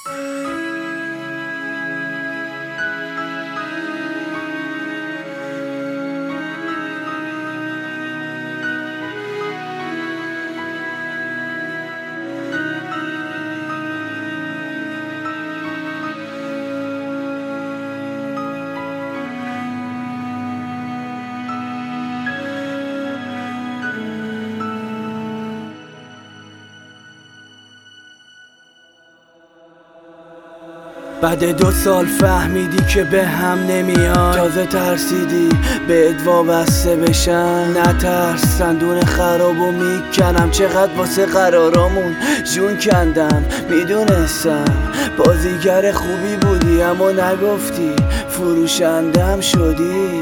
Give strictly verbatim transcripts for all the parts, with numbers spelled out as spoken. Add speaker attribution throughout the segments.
Speaker 1: بعد دو سال فهمیدی که به هم نمیان، تازه ترسیدی بهت وابسته بشن. نترس، صندوق خرابو میکنم، چقدر واسه قرارامون جون کندم. میدونستم بازیگر خوبی بودی اما نگفتی، فروشندم شدی،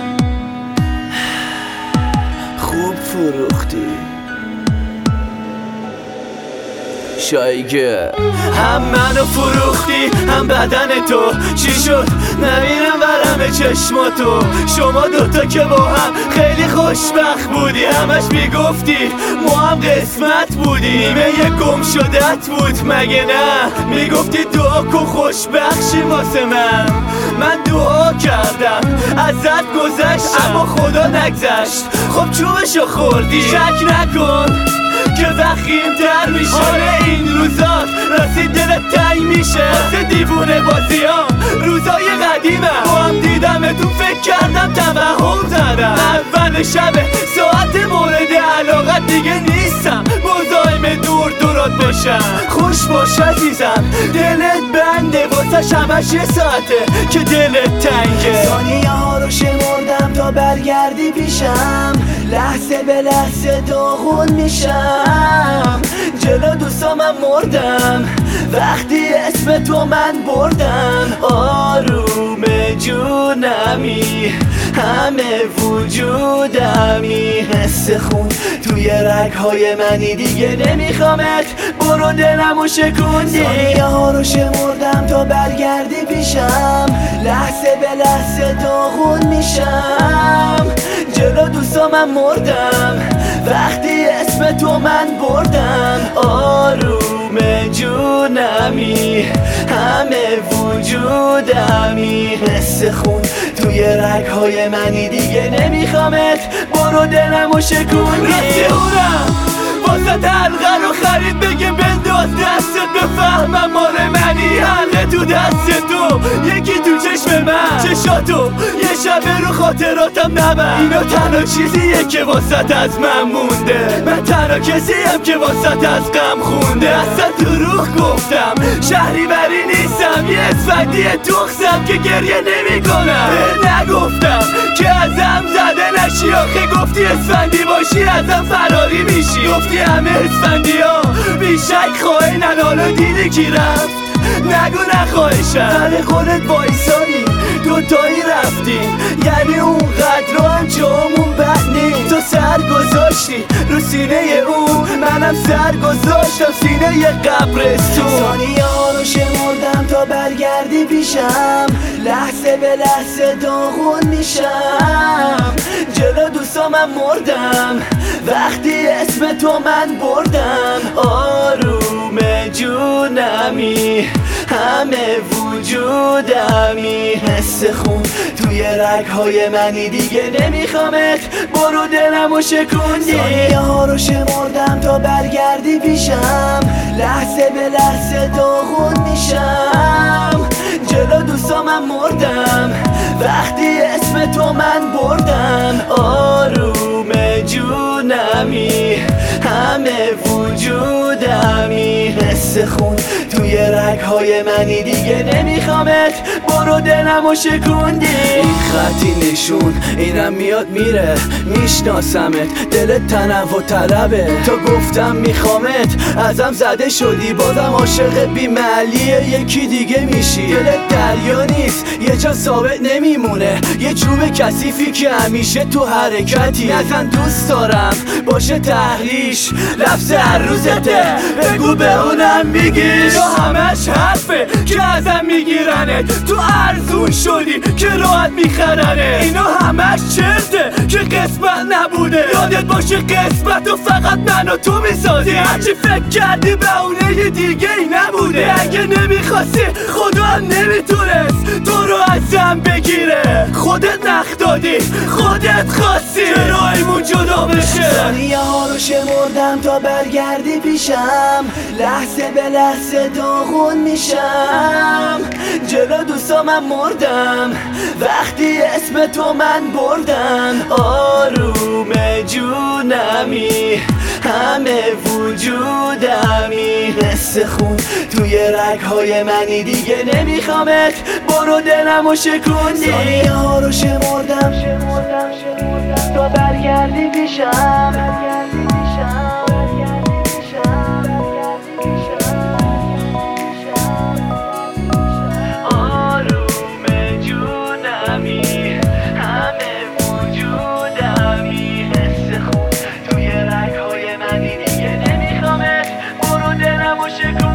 Speaker 1: خوب فروختی. شایگه هم منو فروختی هم بدن تو، چی شد نمیرم ورم چشماتو. شما دوتا که با هم خیلی خوشبخت بودی، همش میگفتی ما هم قسمت بودی. نیمه یه گم شدت بود مگه نه؟ میگفتی دعا کن خوشبخشی واسه من. من دعا کردم ازت گذشت اما خدا نگذشت. خب چوبشو خوردی، شک نکن که وخیم تر میشه. آره این روزات راستی دلت تنگ میشه واسه دیوونه بازیام. روزای قدیمم با هم دیدمتون فکر کردم توهم زدم. اول شب ساعت مورد علاقت دیگه نیستم، مزاحم دور دورات باشم. خوش باش عزیزم دلت بنده، واسه همش یه ساعته که دلت تنگه. ثانیه ها رو شمردم تا برگردی پیشم، لحظه به لحظه داغون میشم. جلو دوستامم مردم وقتی اسم تو من بردم. آروم جونمی همه وجودمی، حس خون توی رگهای منی دیگه نمیخوامت، برو دلمو شکوندی. ثانیه ها رو شمردم تا برگردی پیشم، لحظه به لحظه داغون میشم. جلو دوستامم مردم وقتی اسم تو من بردم. آروم جونمی همه وجودمی، حس خون توی رگهای منی دیگه نمیخوامت، برو دلمو شکوندی. راستی اونم واسه حلقه رو خرید بگه بنداز دستت، بفهمم مال منی. حلقه تو دست تو یکی تو چشم من، چشاتو یه شبه رو خاطراتم نبر. اینا تنها چیزیه که واسط از من مونده، من تنها کسیم که واسط از غم خونده. اصلا دروغ گفتم شهری بری نیستم، یه اسفندی تخصم که گریه نمی کنم. نگفتم که ازم زده نشی، آخه گفتی اسفندی باشی ازم فراری میشی. گفتی همه اسفندی ها بیشک خواهنن، حالا دیدی کی رفت؟ نگو نخواهشم. سر خودت وایسایی دوتایی رفتیم، یعنی اونقدر رو هم جامون بد نیست. تو سر گذاشتی رو سینه اون، منم سر گذاشتم سینه یه قبرستون. ثانیه ها رو شمردم تا برگردی پیشم، لحظه به لحظه داغون میشم. جلو دوستامم مردم وقتی اسم تو من بردم. آروم جونمی همه وجودمی، حس خون توی رگهای منی دیگه نمیخوامت، برو دلمو شکوندی. ثانیه ها رو شمردم تا برگردی پیشم، لحظه به لحظه داغون میشم. جلو دوستامم مردم وقتی اسم تو من بردم. آروم جونمی همه وجودمی، حس خون توی رگهای منی دیگه نمیخوامت، برو دلمو شکوندی. این خطی نشون اینم میاد میره، میشناسمت دلت تنوع طلبه. تا گفتم میخوامت ازم زده شدی، بازم عاشق بی‌محلیه یکی دیگه میشی. دلت دریا نیست یه جا ثابت نمیمونه، یه چوب کثیفی که همیشه تو حرکتی. نزن دوست دارم باشه تحریش، لفظ هر روزته بگو به اونم بگیش. همش حرفه که ازم میگیرنت، تو ارزون شدی که راحت میخرنه. اینا همش چرته که قسمت نبوده، یادت باشه قسمت و فقط من و تو میسازی. هرچی فکر کردی به اونه دیگه ای نبوده، اگه نمیخواستی خدا هم نمیتونست تو رو ازم بگیره. خودت نخ دادی، خودت خواستی چرا ایمون جدا بشه.
Speaker 2: ثانیه ها رو شمردم تا برگردی پیشم، لحظه به لحظه داغون میشم. جلو دوستا من مردم وقتی اسم تو من بردم. آروم جونمی همه وجودمی، مثل خون توی رگهای منی دیگه نمیخوامت، برو دلمو شکوندی. ثانیه ها رو شمردم تا برگردی پیشم.
Speaker 1: دیگه نمیخوامت، برو دلمو شکوندی.